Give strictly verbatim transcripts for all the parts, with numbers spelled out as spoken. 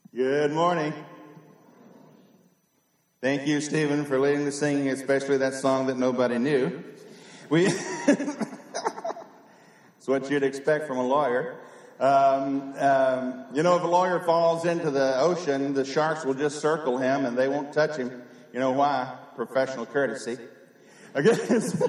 Good morning. Thank you, Stephen, for leading the singing, especially that song that nobody knew. We It's what you'd expect from a lawyer. Um, um, you know, if a lawyer falls into the ocean, the sharks will just circle him and they won't touch him. You know why? Professional courtesy. I guess.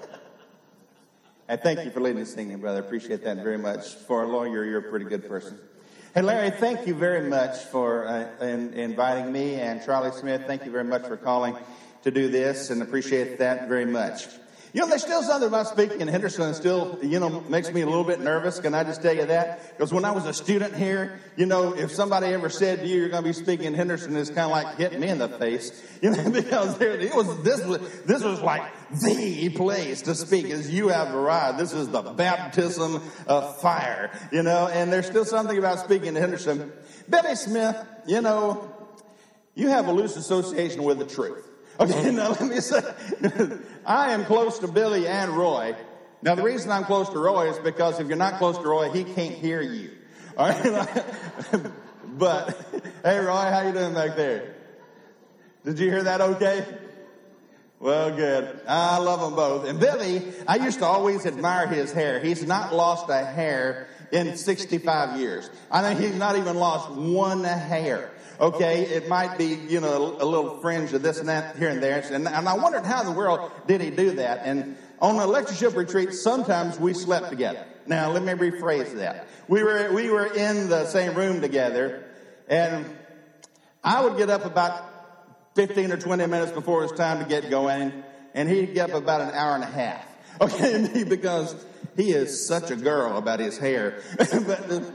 I thank you for leading the singing, brother. I appreciate that very much. For a lawyer, you're a pretty good person. Hey, Larry, thank you very much for uh, in, inviting me, and Charlie Smith, thank you very much for calling to do this, and appreciate that very much. You know, there's still something about speaking in Henderson that still, you know, makes me a little bit nervous. Can I just tell you that? Because when I was a student here, you know, if somebody ever said to you, you're going to be speaking in Henderson, it's kind of like hitting me in the face. You know, because there, it was, this was, this was like the place to speak as you have arrived. This is the baptism of fire, you know, and there's still something about speaking in Henderson. Billy Smith, you know, you have a loose association with the truth. Okay, now let me say, I am close to Billy and Roy. Now, the reason I'm close to Roy is because if you're not close to Roy, he can't hear you. All right? But, hey, Roy, how you doing back there? Did you hear that okay? Well, good. I love them both. And Billy, I used to always admire his hair. He's not lost a hair in sixty-five years. I think he's not even lost one hair. Okay, it might be, you know, a little fringe of this and that here and there. And, and I wondered how in the world did he do that. And on a lectureship retreat, sometimes we slept together. Now, let me rephrase that. We were, we were in the same room together, and I would get up about fifteen or twenty minutes before it was time to get going, and he'd get up about an hour and a half. Okay, because he is such a girl about his hair. but, uh,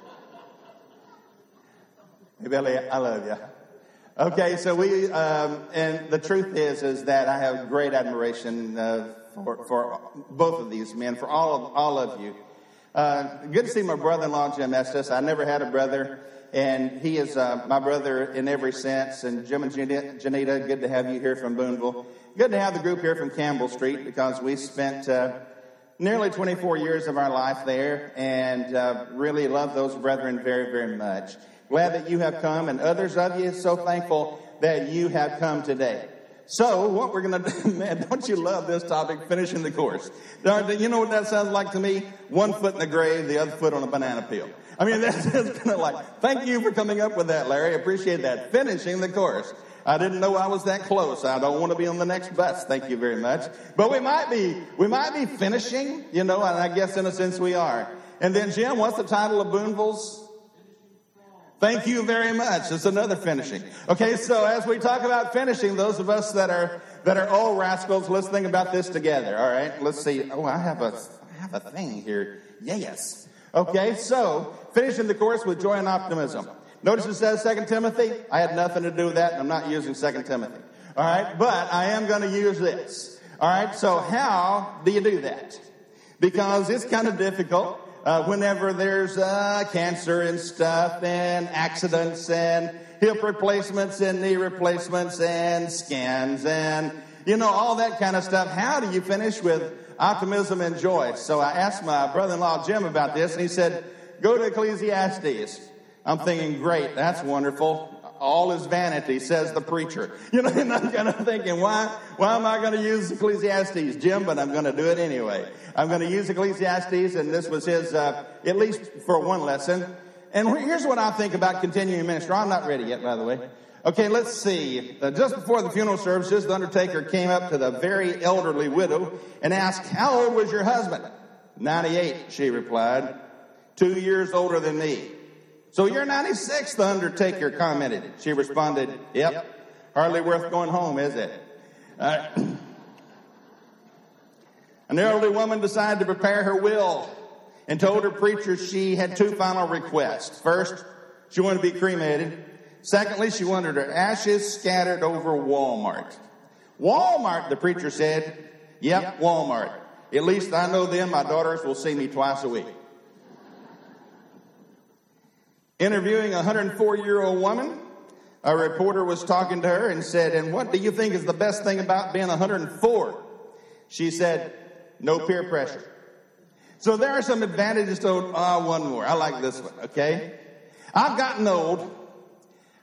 Hey, Billy, I love you. Okay, so we, um, and the truth is, is that I have great admiration uh, for, for both of these men, for all of, all of you. Uh, good to see my brother-in-law, Jim Estes. I never had a brother, and he is uh, my brother in every sense. And Jim and Janita, good to have you here from Boonville. Good to have the group here from Campbell Street, because we spent uh, nearly twenty-four years of our life there, and uh, really love those brethren very, very much. Glad that you have come, and others of you, so thankful that you have come today. So, what we're going to do, man, don't you love this topic, finishing the course? You know what that sounds like to me? One foot in the grave, the other foot on a banana peel. I mean, that's just kind of like, thank you for coming up with that, Larry. Appreciate that. Finishing the course. I didn't know I was that close. I don't want to be on the next bus. Thank you very much. But we might be, we might be finishing, you know, and I guess in a sense we are. And then, Jim, what's the title of Boonville's? Thank you very much. It's another finishing. Okay, so as we talk about finishing, those of us that are that are old rascals, let's think about this together. All right, let's see. Oh, I have a I have a thing here. Yes. Okay, so finishing the course with joy and optimism. Notice it says Second Timothy. I had nothing to do with that, and I'm not using Second Timothy. All right, but I am going to use this. All right, so how do you do that? Because it's kind of difficult. Uh, whenever there's uh, cancer and stuff and accidents and hip replacements and knee replacements and scans and, you know, all that kind of stuff. How do you finish with optimism and joy? So I asked my brother-in-law Jim about this, and he said, go to Ecclesiastes. I'm thinking, great, that's wonderful. All is vanity, says the preacher. You know, and I'm kind of thinking, why, why am I going to use Ecclesiastes, Jim? But I'm going to do it anyway. I'm going to use Ecclesiastes, and this was his, uh, at least for one lesson. And here's what I think about continuing ministry. I'm not ready yet, by the way. Okay, let's see. Uh, just before the funeral services, the undertaker came up to the very elderly widow and asked, how old was your husband? ninety-eight, she replied. Two years older than me. So you're ninety-six, the undertaker commented. She responded, yep, hardly worth going home, is it? Uh, An elderly woman decided to prepare her will and told her preacher she had two final requests. First, she wanted to be cremated. Secondly, she wanted her ashes scattered over Walmart. Walmart, the preacher said. Yep, Walmart. At least I know them. My daughters will see me twice a week. Interviewing a one hundred four-year-old woman, a reporter was talking to her and said, and what do you think is the best thing about being one hundred four? She said, no peer pressure. So there are some advantages to, uh, one more. I like this one, okay? I've gotten old,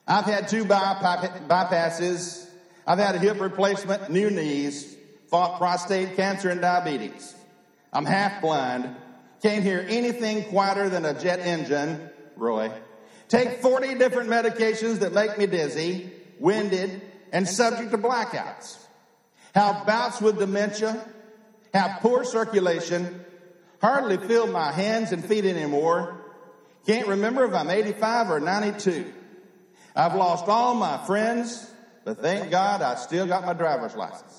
I've had two bypa- bypasses. I've had a hip replacement, new knees, fought prostate cancer and diabetes. I'm half blind. Can't hear anything quieter than a jet engine, Roy. Take forty different medications that make me dizzy, winded, and subject to blackouts. Have bouts with dementia. Have poor circulation. Hardly feel my hands and feet anymore. Can't remember if I'm eighty-five or ninety-two. I've lost all my friends, but thank God I still got my driver's license.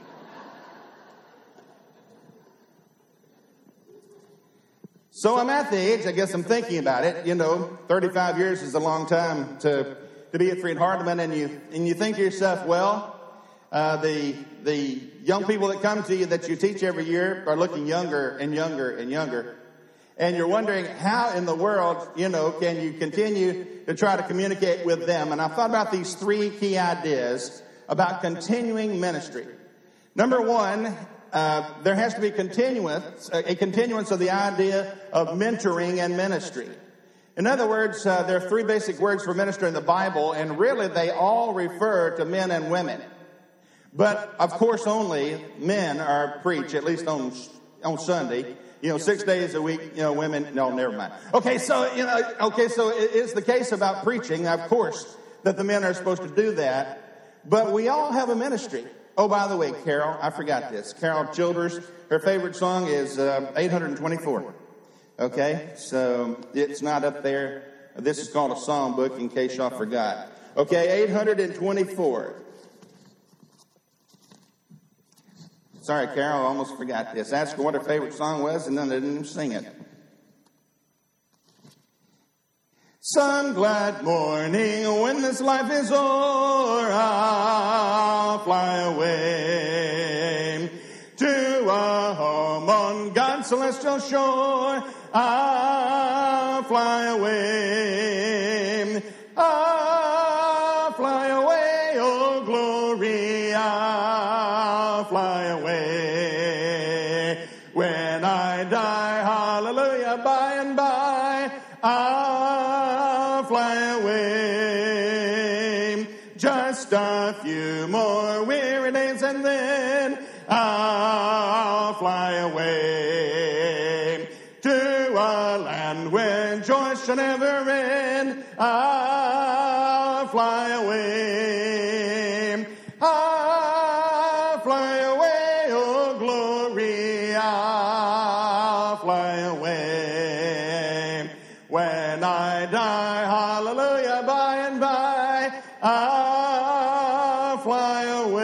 So I'm at the age, I guess I'm thinking about it. You know, thirty-five years is a long time to, to be at Freed-Hardeman, and you and you think to yourself, well, uh, the the young people that come to you that you teach every year are looking younger and younger and younger. And you're wondering how in the world, you know, can you continue to try to communicate with them? And I thought about these three key ideas about continuing ministry. Number one, uh, there has to be continuance, a continuance of the idea of mentoring and ministry. In other words, uh, there are three basic words for ministry in the Bible, and really they all refer to men and women. But, of course, only men are preached, at least on on Sunday. You know, six days a week, you know, women, no, never mind. Okay, so, you know, okay, so it is the case about preaching, of course, that the men are supposed to do that. But we all have a ministry. Oh, by the way, Carol, I forgot this. Carol Childers, her favorite song is uh, eight hundred twenty-four. Okay, so it's not up there. This is called a psalm book, in case y'all forgot. Okay, eight hundred twenty-four. Sorry, Carol, I almost forgot this. Asked her what her favorite song was, and then I didn't even sing it. Some glad morning when this life is o'er, I'll fly away to a home on God's celestial shore. I'll fly away. I'll fly away, oh glory, I'll fly away. When I die, hallelujah, by and by, I'll fly away. Just a few more weary days and then I'll fly away to a land where joy shall never end. I'll fly away. I'll fly away, oh glory, I'll fly away. When I die, hallelujah, by and by, I'll fly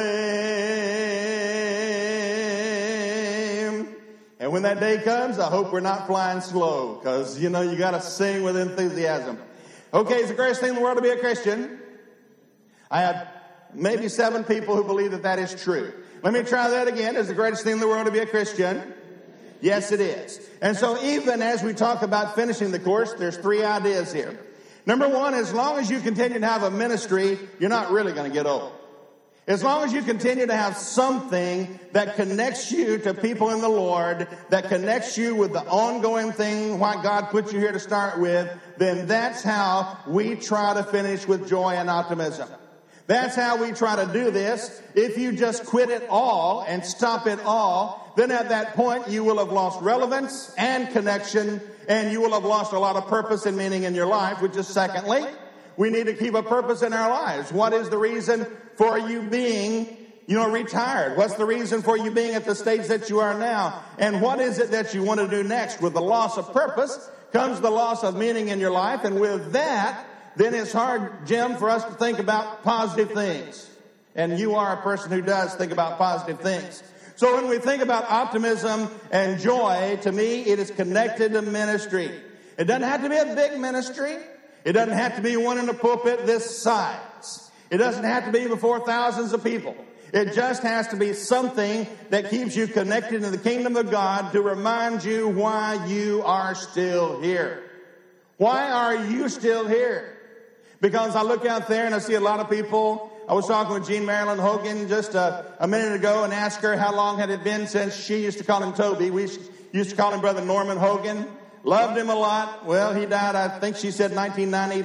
away. And when that day comes, I hope we're not flying slow, because, you know, you got to sing with enthusiasm. Okay, it's the greatest thing in the world to be a Christian. I have maybe seven people who believe that that is true. Let me try that again. It's the greatest thing in the world to be a Christian. Yes, it is. And so even as we talk about finishing the course, there's three ideas here. Number one, as long as you continue to have a ministry, you're not really going to get old. As long as you continue to have something that connects you to people in the Lord, that connects you with the ongoing thing, why God put you here to start with, then that's how we try to finish with joy and optimism. That's how we try to do this. If you just quit it all and stop it all, then at that point you will have lost relevance and connection, and you will have lost a lot of purpose and meaning in your life, which is secondly, we need to keep a purpose in our lives. What is the reason for you being, you know, retired? What's the reason for you being at the stage that you are now? And what is it that you want to do next? With the loss of purpose comes the loss of meaning in your life, and with that, then it's hard, Jim, for us to think about positive things. And you are a person who does think about positive things. So when we think about optimism and joy, to me, it is connected to ministry. It doesn't have to be a big ministry. It doesn't have to be one in a pulpit this size. It doesn't have to be before thousands of people. It just has to be something that keeps you connected to the kingdom of God to remind you why you are still here. Why are you still here? Because I look out there and I see a lot of people. I was talking with Jean Marilyn Hogan just a, a minute ago and asked her how long had it been since she used to call him Toby. We used to call him Brother Norman Hogan. Loved him a lot. Well, he died, I think she said nineteen ninety,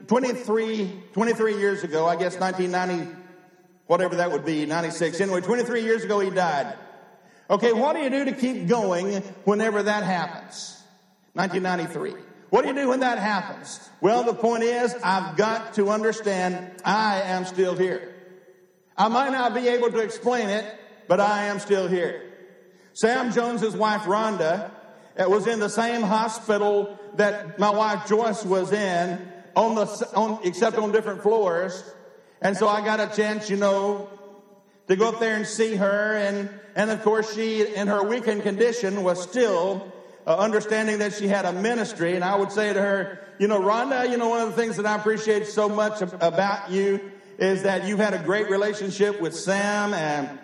twenty-three, twenty-three years ago, I guess nineteen ninety, whatever that would be, ninety-six. Anyway, twenty-three years ago he died. Okay, what do you do to keep going whenever that happens? nineteen ninety-three. What do you do when that happens? Well, the point is, I've got to understand I am still here. I might not be able to explain it, but I am still here. Sam Jones's wife, Rhonda, was in the same hospital that my wife Joyce was in, on the on, except on different floors. And so I got a chance, you know, to go up there and see her. And, and of course, she, in her weakened condition, was still uh, understanding that she had a ministry. And I would say to her, you know, Rhonda, you know, one of the things that I appreciate so much about you is that you've had a great relationship with Sam, and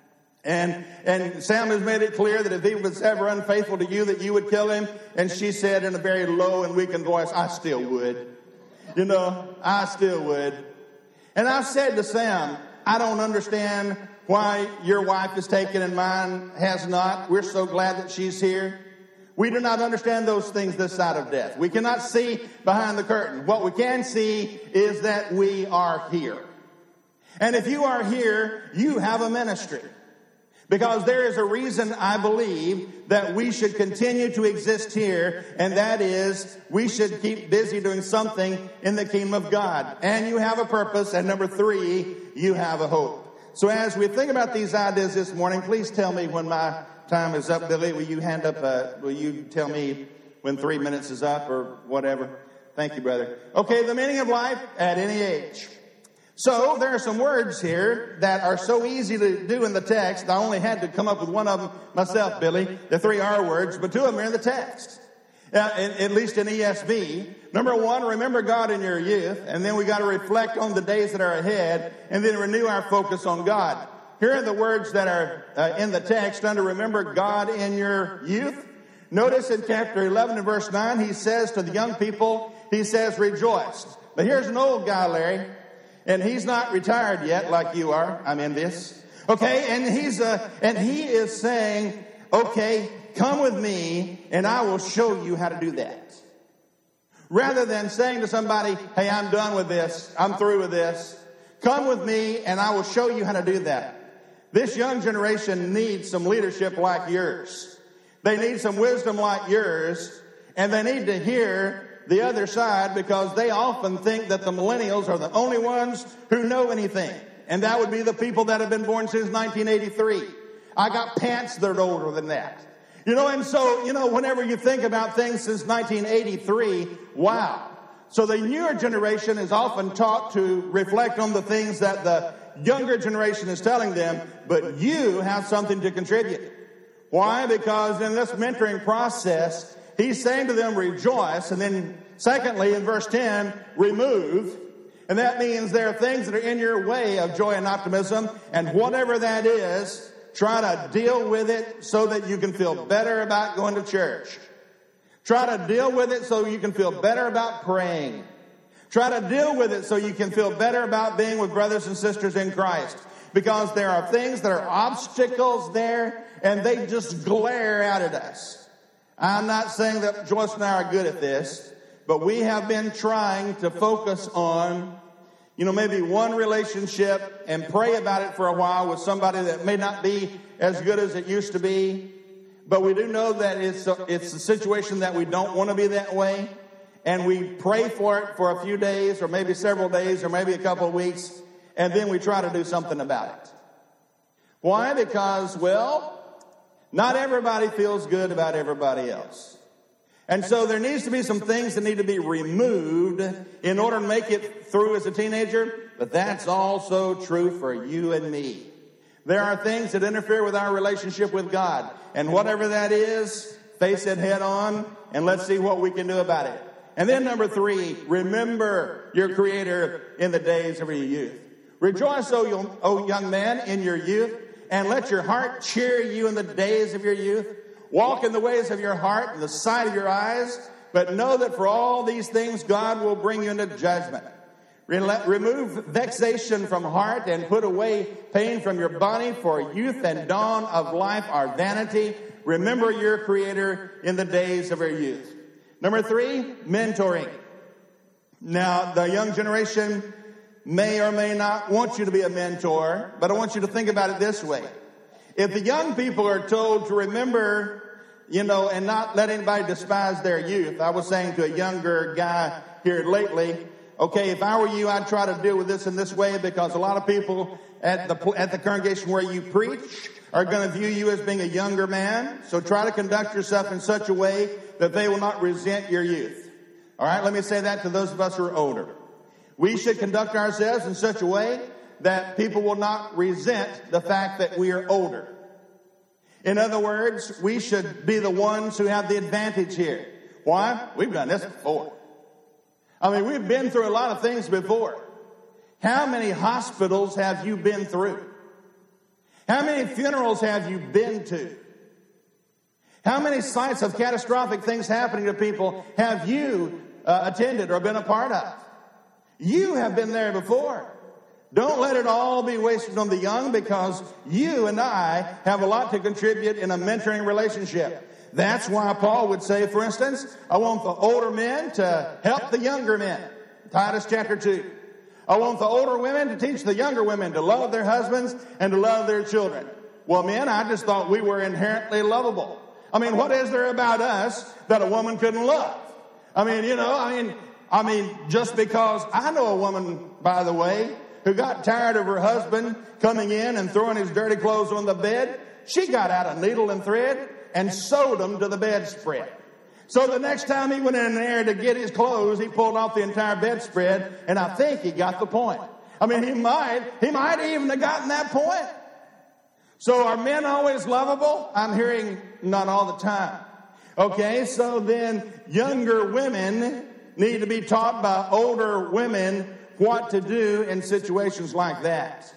And and Sam has made it clear that if he was ever unfaithful to you, that you would kill him. And she said in a very low and weakened voice, I still would. You know, I still would. And I said to Sam, I don't understand why your wife is taken and mine has not. We're so glad that she's here. We do not understand those things this side of death. We cannot see behind the curtain. What we can see is that we are here. And if you are here, you have a ministry. Because there is a reason, I believe, that we should continue to exist here, and that is we should keep busy doing something in the kingdom of God. And you have a purpose, and number three, you have a hope. So as we think about these ideas this morning, please tell me when my time is up. Billy, will you hand up, uh, will you tell me when three minutes is up or whatever? Thank you, brother. Okay, the meaning of life at any age. So there are some words here that are so easy to do in the text. I only had to come up with one of them myself, Billy. The three R words, but two of them are in the text, uh, at, at least in E S V. Number one, remember God in your youth. And then we got to reflect on the days that are ahead and then renew our focus on God. Here are the words that are uh, in the text under remember God in your youth. Notice in chapter eleven and verse nine, he says to the young people, he says, rejoice. But here's an old guy, Larry. And he's not retired yet like you are. I'm in this. Okay, and he's uh, and he is saying, okay, come with me and I will show you how to do that. Rather than saying to somebody, hey, I'm done with this. I'm through with this. Come with me and I will show you how to do that. This young generation needs some leadership like yours. They need some wisdom like yours. And they need to hear the other side, because they often think that the millennials are the only ones who know anything. And that would be the people that have been born since nineteen eighty-three. I got pants that are older than that. You know, and so, you know, whenever you think about things since nineteen eighty-three, wow. So the newer generation is often taught to reflect on the things that the younger generation is telling them, but you have something to contribute. Why? Because in this mentoring process, he's saying to them, rejoice. And then secondly, in verse ten, remove. And that means there are things that are in your way of joy and optimism. And whatever that is, try to deal with it so that you can feel better about going to church. Try to deal with it so you can feel better about praying. Try to deal with it so you can feel better about being with brothers and sisters in Christ. Because there are things that are obstacles there, and they just glare out at us. I'm not saying that Joyce and I are good at this, but we have been trying to focus on, you know, maybe one relationship and pray about it for a while with somebody that may not be as good as it used to be. But we do know that it's a, it's a situation that we don't want to be that way. And we pray for it for a few days or maybe several days or maybe a couple of weeks. And then we try to do something about it. Why? Because, well, not everybody feels good about everybody else. And so there needs to be some things that need to be removed in order to make it through as a teenager. But that's also true for you and me. There are things that interfere with our relationship with God. And whatever that is, face it head on and let's see what we can do about it. And then number three, remember your Creator in the days of your youth. Rejoice, O, o young man, in your youth. And let your heart cheer you in the days of your youth. Walk in the ways of your heart and the sight of your eyes. But know that for all these things, God will bring you into judgment. Remove vexation from heart and put away pain from your body. For youth and dawn of life are vanity. Remember your Creator in the days of your youth. Number three, mentoring. Now, the young generation may or may not want you to be a mentor, but I want you to think about it this way. If the young people are told to remember, you know, and not let anybody despise their youth. I was saying to a younger guy here lately, okay, if I were you, I'd try to deal with this in this way, because a lot of people at the at the congregation where you preach are going to view you as being a younger man. So try to conduct yourself in such a way that they will not resent your youth. All right, let me say that to those of us who are older. We should conduct ourselves in such a way that people will not resent the fact that we are older. In other words, we should be the ones who have the advantage here. Why? We've done this before. I mean, we've been through a lot of things before. How many hospitals have you been through? How many funerals have you been to? How many sites of catastrophic things happening to people have you uh, attended or been a part of? You have been there before. Don't let it all be wasted on the young, because you and I have a lot to contribute in a mentoring relationship. That's why Paul would say, for instance, I want the older men to help the younger men. Titus chapter two. I want the older women to teach the younger women to love their husbands and to love their children. Well, men, I just thought we were inherently lovable. I mean, what is there about us that a woman couldn't love? I mean, you know, I mean, I mean, just because I know a woman, by the way, who got tired of her husband coming in and throwing his dirty clothes on the bed, she got out a needle and thread and sewed them to the bedspread. So the next time he went in there to get his clothes, he pulled off the entire bedspread, and I think he got the point. I mean, he might, he might even have gotten that point. So are men always lovable? I'm hearing not all the time. Okay, so then younger women need to be taught by older women what to do in situations like that.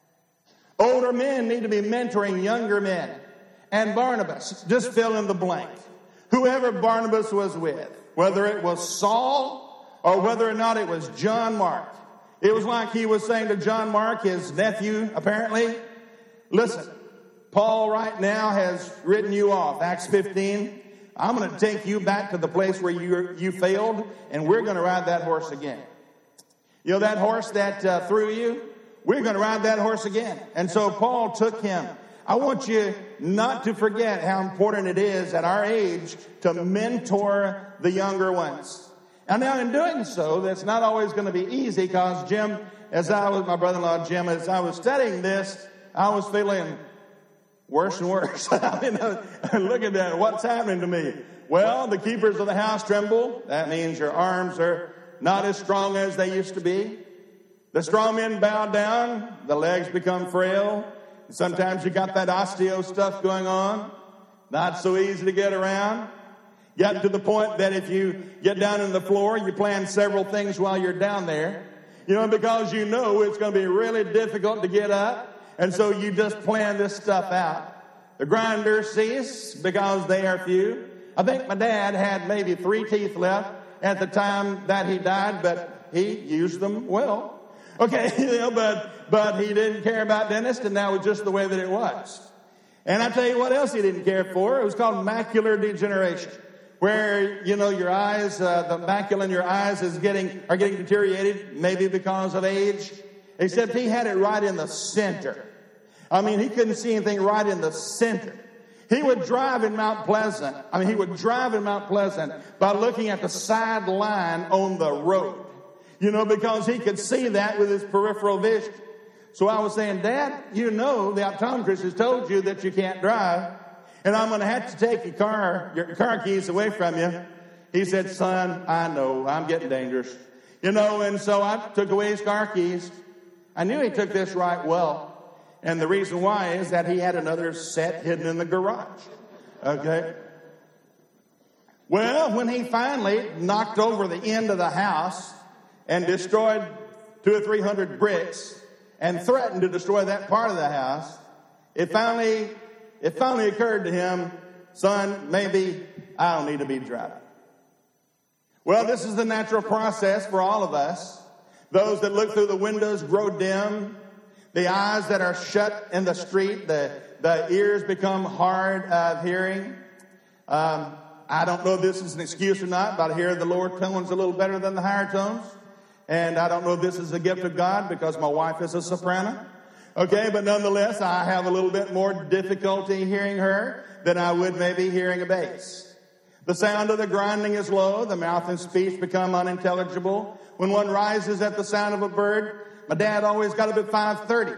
Older men need to be mentoring younger men. And Barnabas, just fill in the blank. Whoever Barnabas was with, whether it was Saul or whether or not it was John Mark, it was like he was saying to John Mark, his nephew, apparently, listen, Paul right now has written you off. Acts fifteen. I'm going to take you back to the place where you you failed, and we're going to ride that horse again. You know, that horse that uh, threw you, we're going to ride that horse again. And so Paul took him. I want you not to forget how important it is at our age to mentor the younger ones. And now in doing so, that's not always going to be easy, because Jim, as I was, my brother-in-law Jim, as I was studying this, I was feeling worse and worse. I mean, look at that. What's happening to me? Well, the keepers of the house tremble. That means your arms are not as strong as they used to be. The strong men bow down. The legs become frail. Sometimes you got that osteo stuff going on. Not so easy to get around. Get to the point that if you get down on the floor, you plan several things while you're down there. You know, because you know it's going to be really difficult to get up. And so you just plan this stuff out. The grinders cease because they are few. I think my dad had maybe three teeth left at the time that he died, but he used them well. Okay, you know, but, but he didn't care about dentists, and that was just the way that it was. And I tell you what else he didn't care for. It was called macular degeneration, where, you know, your eyes, uh, the macula in your eyes is getting, are getting deteriorated, maybe because of age. Except he had it right in the center. I mean, he couldn't see anything right in the center. He would drive in Mount Pleasant. I mean, he would drive in Mount Pleasant by looking at the side line on the road. You know, because he could see that with his peripheral vision. So I was saying, Dad, you know the optometrist has told you that you can't drive, and I'm going to have to take your car, your car keys away from you. He said, son, I know, I'm getting dangerous. You know, and so I took away his car keys. I knew he took this right well. And the reason why is that he had another set hidden in the garage. Okay? Well, when he finally knocked over the end of the house and destroyed two or three hundred bricks and threatened to destroy that part of the house, it finally, it finally occurred to him, son, maybe I don't need to be driving. Well, this is the natural process for all of us. Those that look through the windows grow dim. The eyes that are shut in the street, the, the ears become hard of hearing. Um, I don't know if this is an excuse or not, but I hear the lower tones a little better than the higher tones. And I don't know if this is a gift of God because my wife is a soprano. Okay, but nonetheless, I have a little bit more difficulty hearing her than I would maybe hearing a bass. The sound of the grinding is low. The mouth and speech become unintelligible. When one rises at the sound of a bird, my dad always got up at five thirty,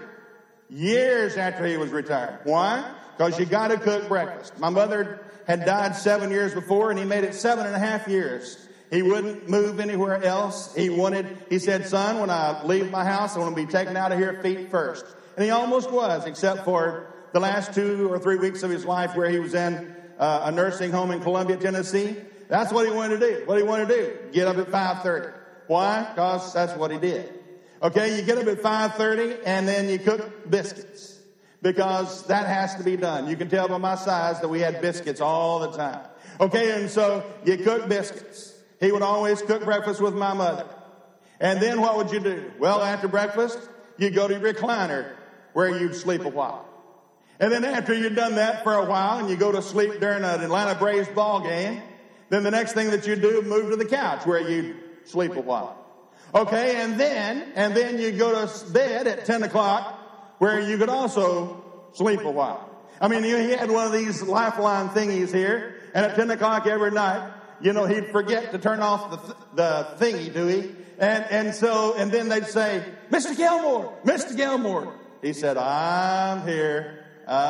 years after he was retired. Why? Because you got to cook breakfast. My mother had died seven years before, and he made it seven and a half years. He wouldn't move anywhere else. He wanted, he said, son, when I leave my house, I want to be taken out of here feet first. And he almost was, except for the last two or three weeks of his life where he was in uh, a nursing home in Columbia, Tennessee. That's what he wanted to do. What he wanted to do, get up at five thirty. Why? Because that's what he did. Okay, you get up at five thirty and then you cook biscuits. Because that has to be done. You can tell by my size that we had biscuits all the time. Okay, and so you cook biscuits. He would always cook breakfast with my mother. And then what would you do? Well, after breakfast, you go to your recliner where you'd sleep a while. And then after you'd done that for a while and you go to sleep during an Atlanta Braves ball game, then the next thing that you do, move to the couch where you sleep a while. Okay, and then, and then you go to bed at ten o'clock where you could also sleep a while. I mean, he had one of these lifeline thingies here, and at ten o'clock every night, you know, he'd forget to turn off the, th- the thingy, do he? And, and so, and then they'd say, Mister Gilmore, Mister Gilmore. He said, I'm here,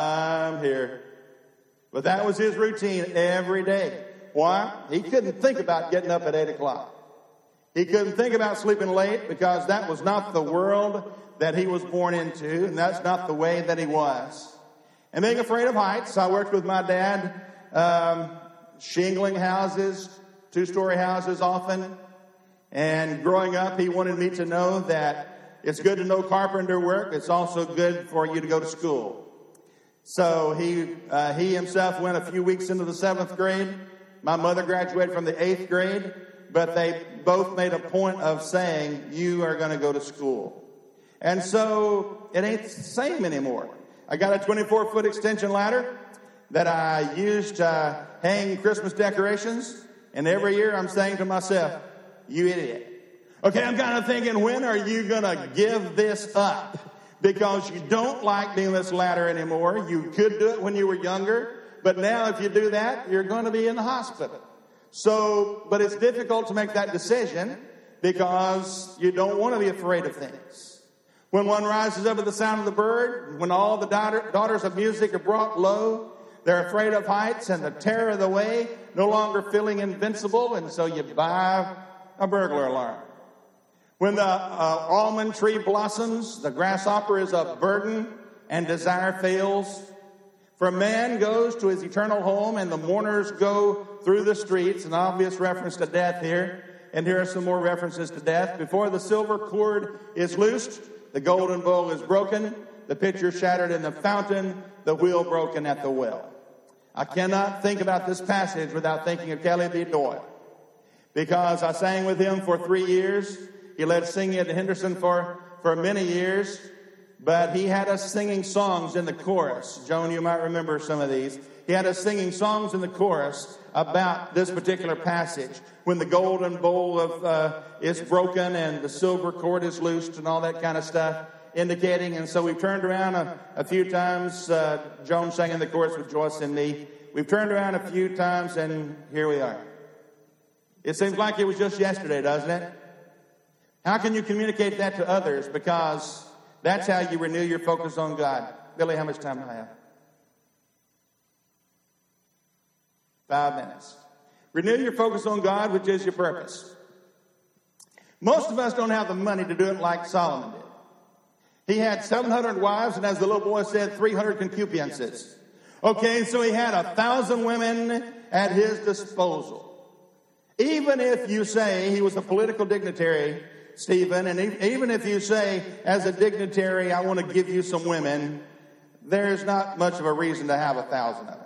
I'm here. But that was his routine every day. Why? He couldn't think about getting up at eight o'clock. He couldn't think about sleeping late because that was not the world that he was born into, and that's not the way that he was. And being afraid of heights, I worked with my dad, um, shingling houses, two-story houses often. And growing up, he wanted me to know that it's good to know carpenter work. It's also good for you to go to school. So he uh, he himself went a few weeks into the seventh grade. My mother graduated from the eighth grade, but they both made a point of saying, you are going to go to school. And so it ain't the same anymore. I got a twenty-four foot extension ladder that I used to hang Christmas decorations. And every year I'm saying to myself, you idiot. Okay, I'm kind of thinking, when are you going to give this up? Because you don't like doing this ladder anymore. You could do it when you were younger. But now if you do that, you're going to be in the hospital. So, but it's difficult to make that decision because you don't want to be afraid of things. When one rises up at the sound of the bird, when all the daughter, daughters of music are brought low, they're afraid of heights and the terror of the way, no longer feeling invincible, and so you buy a burglar alarm. When the uh, almond tree blossoms, the grasshopper is a burden and desire fails. For man goes to his eternal home and the mourners go through the streets, an obvious reference to death here. And here are some more references to death. Before the silver cord is loosed, the golden bowl is broken, the pitcher shattered in the fountain, the wheel broken at the well. I cannot think about this passage without thinking of Kelly B. Doyle, because I sang with him for three years. He led singing at Henderson for, for many years, but he had us singing songs in the chorus. Joan, you might remember some of these. He had us singing songs in the chorus about this particular passage, when the golden bowl of uh, is broken and the silver cord is loosed and all that kind of stuff, indicating. And so we've turned around a, a few times. Uh, Joan sang in the chorus with Joyce and me. We've turned around a few times, and here we are. It seems like it was just yesterday, doesn't it? How can you communicate that to others? Because that's how you renew your focus on God. Billy, how much time do I have? Five minutes. Renew your focus on God, which is your purpose. Most of us don't have the money to do it like Solomon did. He had seven hundred wives, and as the little boy said, three hundred concupiscences. Okay, so he had a thousand women at his disposal. Even if you say he was a political dignitary, Stephen, and even if you say, as a dignitary, I want to give you some women, there's not much of a reason to have a thousand of them.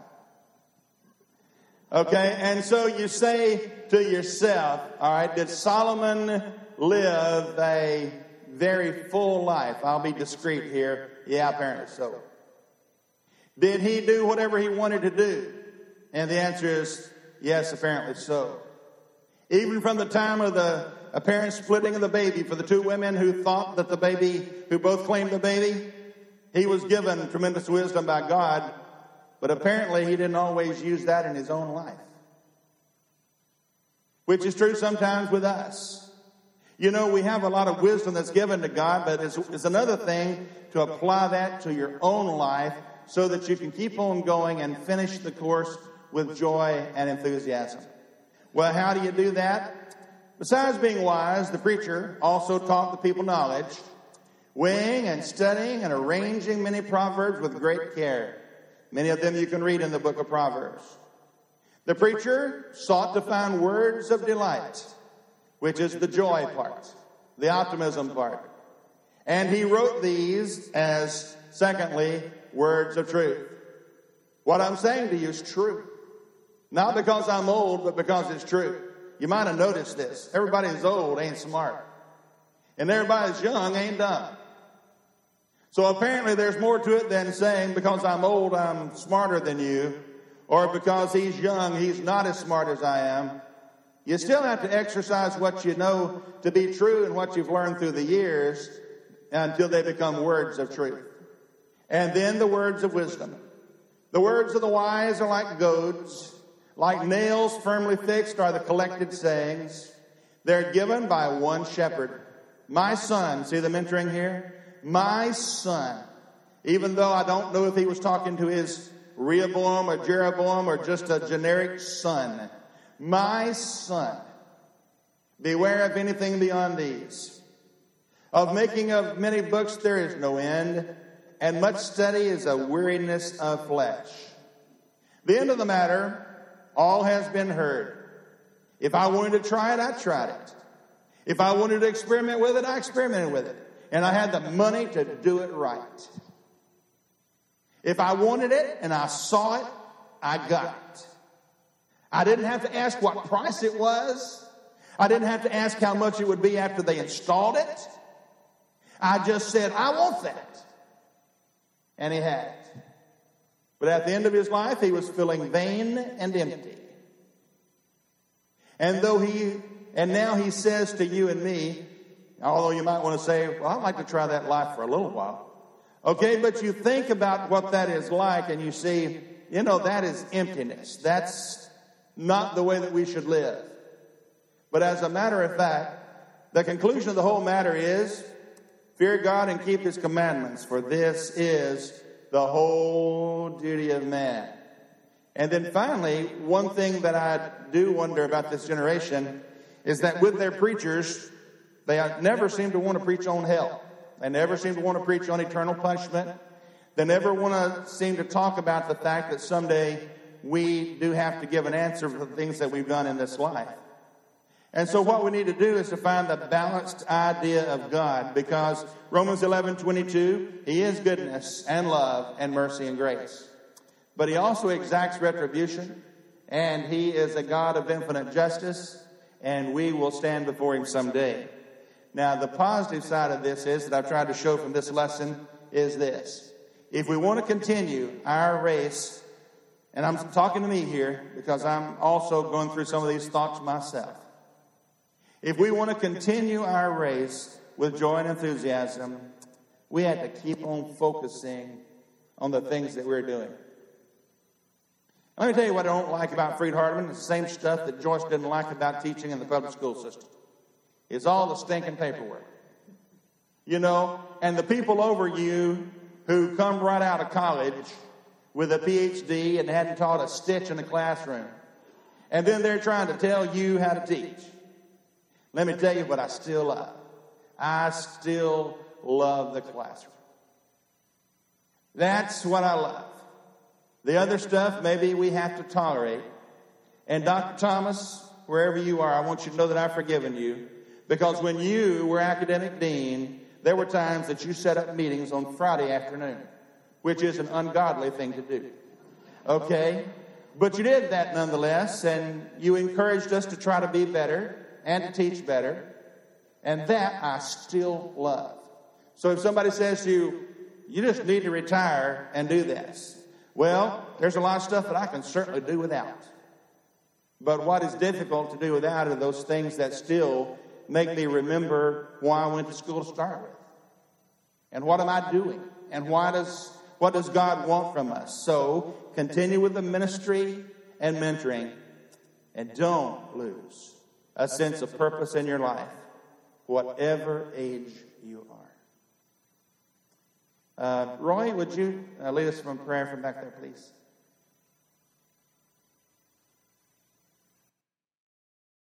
Okay, and so you say to yourself, all right, did Solomon live a very full life? I'll be discreet here. Yeah, apparently so. Did he do whatever he wanted to do? And the answer is Yes, apparently so. Even from the time of the apparent splitting of the baby for the two women who thought that the baby, who both claimed the baby, he was given tremendous wisdom by God, but apparently he didn't always use that in his own life. Which is true sometimes with us. You know, we have a lot of wisdom that's given to God, but it's, it's another thing to apply that to your own life so that you can keep on going and finish the course with joy and enthusiasm. Well, how do you do that? Besides being wise, the preacher also taught the people knowledge, weighing and studying and arranging many proverbs with great care. Many of them you can read in the book of Proverbs. The preacher sought to find words of delight, which is the joy part, the optimism part. And he wrote these as, secondly, words of truth. What I'm saying to you is true. Not because I'm old, but because it's true. You might have noticed this. Everybody who's old ain't smart. And everybody who's young ain't dumb. So apparently there's more to it than saying because I'm old, I'm smarter than you. Or because he's young, he's not as smart as I am. You still have to exercise what you know to be true and what you've learned through the years until they become words of truth. And then the words of wisdom. The words of the wise are like goads. Like nails firmly fixed are the collected sayings. They're given by one shepherd. My son, see them entering here? My son. Even though I don't know if he was talking to his Rehoboam or Jeroboam or just a generic son. My son. Beware of anything beyond these. Of making of many books there is no end, and much study is a weariness of flesh. The end of the matter, all has been heard. If I wanted to try it, I tried it. If I wanted to experiment with it, I experimented with it. And I had the money to do it right. If I wanted it and I saw it, I got it. I didn't have to ask what price it was. I didn't have to ask how much it would be after they installed it. I just said, I want that. And he had it. But at the end of his life, he was feeling vain and empty. And though he, and now he says to you and me, although you might want to say, well, I'd like to try that life for a little while. Okay, but you think about what that is like and you see, you know, that is emptiness. That's not the way that we should live. But as a matter of fact, the conclusion of the whole matter is, fear God and keep his commandments, for this is the whole duty of man. And then finally, one thing that I do wonder about this generation is that with their preachers, they never seem to want to preach on hell. They never seem to want to preach on eternal punishment. They never want to seem to talk about the fact that someday we do have to give an answer for the things that we've done in this life. And so what we need to do is to find the balanced idea of God, because Romans eleven twenty-two, he is goodness and love and mercy and grace. But he also exacts retribution, and he is a God of infinite justice, and we will stand before him someday. Now, the positive side of this is that I've tried to show from this lesson is this. If we want to continue our race, and I'm talking to me here because I'm also going through some of these thoughts myself. If we want to continue our race with joy and enthusiasm, we have to keep on focusing on the things that we're doing. Let me tell you what I don't like about Freed-Hardeman. It's the same stuff that Joyce didn't like about teaching in the public school system. It's all the stinking paperwork. You know, and the people over you who come right out of college with a P H D and hadn't taught a stitch in the classroom. And then they're trying to tell you how to teach. Let me tell you what I still love. I still love the classroom. That's what I love. The other stuff, maybe we have to tolerate. And Doctor Thomas, wherever you are, I want you to know that I've forgiven you. Because when you were academic dean, there were times that you set up meetings on Friday afternoon, which is an ungodly thing to do. Okay? But you did that nonetheless, and you encouraged us to try to be better and to teach better. And that I still love. So if somebody says to you, you just need to retire and do this. Well, there's a lot of stuff that I can certainly do without. But what is difficult to do without are those things that still make me remember why I went to school to start with. And what am I doing? And why does what does God want from us? So continue with the ministry and mentoring, and don't lose a sense of purpose in your life, whatever age you are. Uh, Roy, would you uh, lead us from prayer from back there, please?